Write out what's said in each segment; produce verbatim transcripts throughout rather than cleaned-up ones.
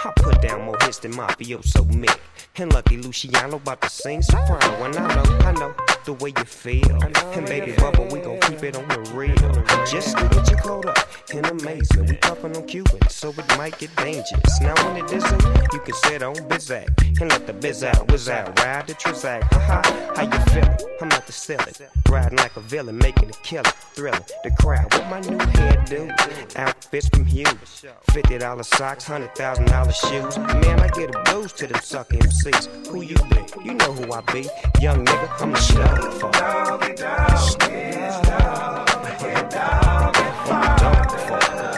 I put down more hits than Mafioso Mick. And Lucky Luciano about to sing soprano. And I know, I know the way you feel. And baby Bubba, we gon' keep it on the real. Just to get you caught up in amazement. We puffin' on Cuban, so it might get dangerous. Now when it isn't, you can sit on Bizak and let the biz out, whiz out, ride the Trizac. Ha how you feelin'? I'm at the ceiling, riding like a villain, making a killer, thrilling the crowd with my new hairdo. Outfits from Hughes, fifty dollar socks, one hundred thousand dollar shoes. Man, I get a boost to them sucker M Cs. Who you be? You know who I be. Young nigga, I'm the show for. Doggy dog, dog, dog, dog, I'm the dog for.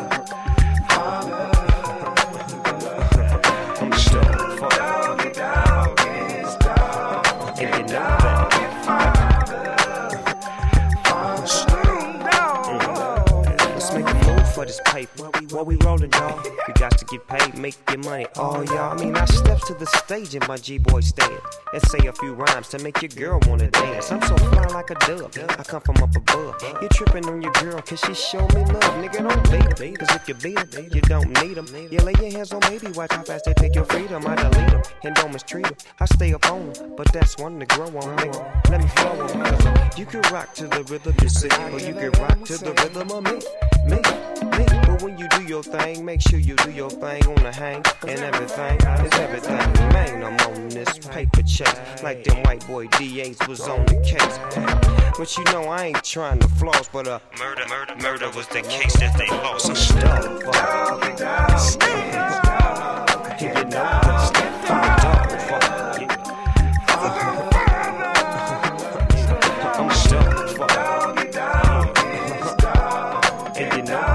I'm the show for. Doggy dog, and you know that. For this paper, while we rollin', dawg, you got to get paid, make your money. Oh, y'all, I mean, I step to the stage in my G-boy stand and say a few rhymes to make your girl wanna dance. I'm so fly like a dove, I come from up above. You trippin' on your girl cause she show me love. Nigga, don't beat her, cause if you beat her, you don't need them. You lay your hands on baby, watch how fast they take your freedom. I delete them and don't mistreat them. I stay up on them, but that's one to grow on, nigga. Let me flow on, cause you can rock to the rhythm you see, or you can rock to the rhythm of me, me. Me. But when you do your thing, make sure you do your thing on the hang. And everything is everything. Man, I'm on this paper chase like them white boy D As was on the case. But you know I ain't trying to floss, but uh, murder, murder, murder was the case that they lost. I'm stuck. Doggy dog, you know that. I'm dog fuck. I'm stuck. Doggy dog, and you know.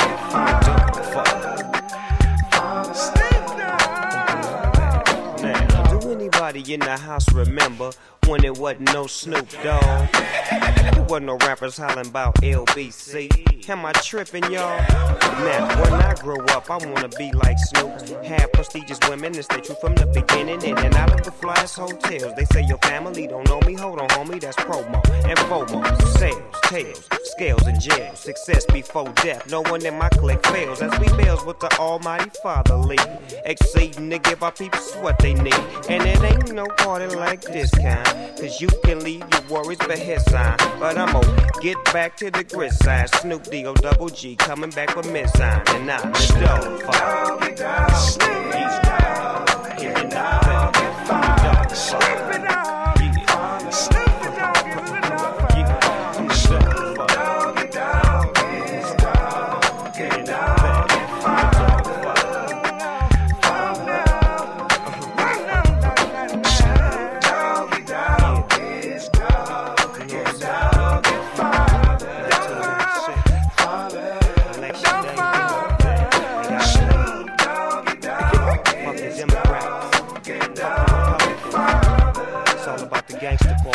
In the house, remember when it wasn't no Snoop Dogg? There wasn't no rappers hollering about L B C. Am I tripping, y'all? Now, when I grow up, I wanna be like Snoop. Have prestigious women and stay true from the beginning. In and out of the flyest hotels. They say your family don't know me. Hold on, homie, that's promo. And FOMO, sales, tails, scales, and jails. Success before death. No one in my clique fails. As we bells with the Almighty Father lead. Exceeding to give our people what they need. And it ain't no party like this kind. Cause you can leave your worries behind. But I'm gonna get back to the gridiron. Snoop D O double G coming back with Mizine. And I'm the dog for Doggy dog, he's dog. He's the dog. Snoop the dog. Snoop the dog. I'm the dog for Doggy dog, he's dog. He's the dog. Gangsta